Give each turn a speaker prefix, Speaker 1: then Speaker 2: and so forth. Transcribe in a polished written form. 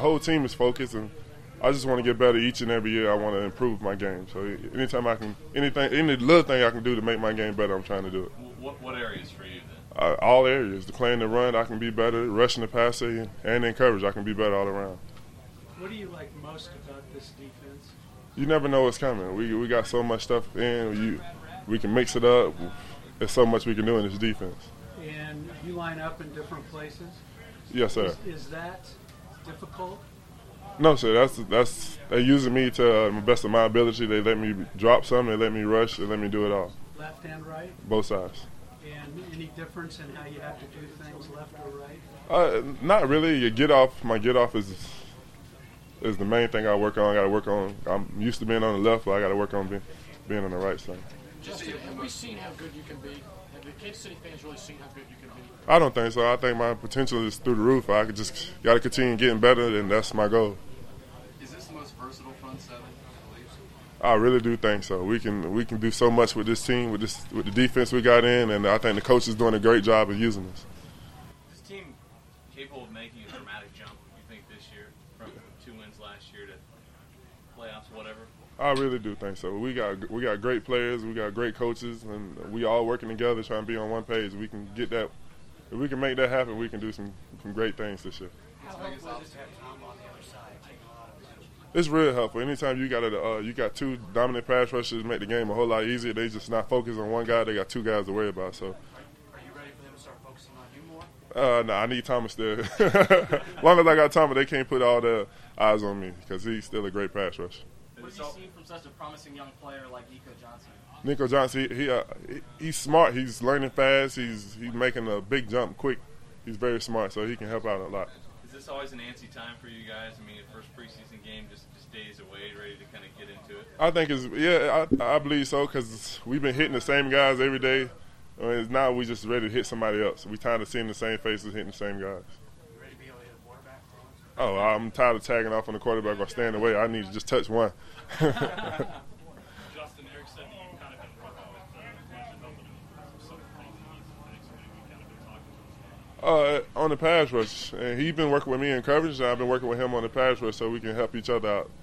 Speaker 1: whole team is focused, and I just want to get better each and every year. I want to improve my game. So anytime I can, any little thing I can do to make my game better, I'm trying to do it.
Speaker 2: What areas for you then?
Speaker 1: All areas. The playing the run, I can be better. Rushing the passer, and in coverage, I can be better all around.
Speaker 3: What do you like most about this defense?
Speaker 1: You never know what's coming. We got so much stuff in. We can mix it up. There's so much we can do in this defense.
Speaker 3: And you line up in different places?
Speaker 1: Yes, sir.
Speaker 3: Is that difficult?
Speaker 1: No, sir. That's they're using me to the best of my ability. They let me drop some. They let me rush. They let me do it all.
Speaker 3: Left and right?
Speaker 1: Both sides.
Speaker 3: And any difference in how you have to do things, left or right?
Speaker 1: Not really. My get off is the main thing I work on. I got to work on. I'm used to being on the left, but I got to work on being on the right side.
Speaker 4: Justin, have we seen how good you can be? Have the Kansas City fans really seen how good you can be?
Speaker 1: I don't think so. I think my potential is through the roof. I could just got to continue getting better, and that's my goal.
Speaker 5: Is this the most versatile front seven?
Speaker 1: I really do think so. We can do so much with this team, with the defense we got in, and I think the coach is doing a great job of using us.
Speaker 2: Is this team capable of making a dramatic jump, you think, this year from 2 wins last year to playoffs, whatever?
Speaker 1: I really do think so. We got great players, we got great coaches, and we all working together trying to be on one page. We can get that. If we can make that happen, we can do some great things this year.
Speaker 4: How helpful is it to have Tom on the other side taking a lot of attention?
Speaker 1: It's real helpful. Anytime you got two dominant pass rushers, make the game a whole lot easier. They just not focus on one guy. They got two guys to worry about. So.
Speaker 4: Are you ready for them to start focusing on you more?
Speaker 1: No, I need Thomas there. As long as I got Thomas, they can't put all their eyes on me because he's still a great pass rusher.
Speaker 4: What have you seen from such a promising young player like Nico Johnson?
Speaker 1: Nico Johnson, he's smart. He's learning fast. He's making a big jump quick. He's very smart, so he can help out a lot.
Speaker 2: Is this always an antsy time for you guys? I mean, the first preseason game just days away, ready to kind of get into it?
Speaker 1: I think I believe so because we've been hitting the same guys every day. Now we just ready to hit somebody else. We tired of seeing the same faces hitting the same guys.
Speaker 4: You ready to be able to hit a quarterback?
Speaker 1: Oh, I'm tired of tagging off on the quarterback or staying away. I need to just touch one.
Speaker 6: Justin, Eric said that you've kind of been working with helping him some things that he's kind of been talking to us about.
Speaker 1: On the pass rush. And he's been working with me in coverage, and I've been working with him on the pass rush so we can help each other out.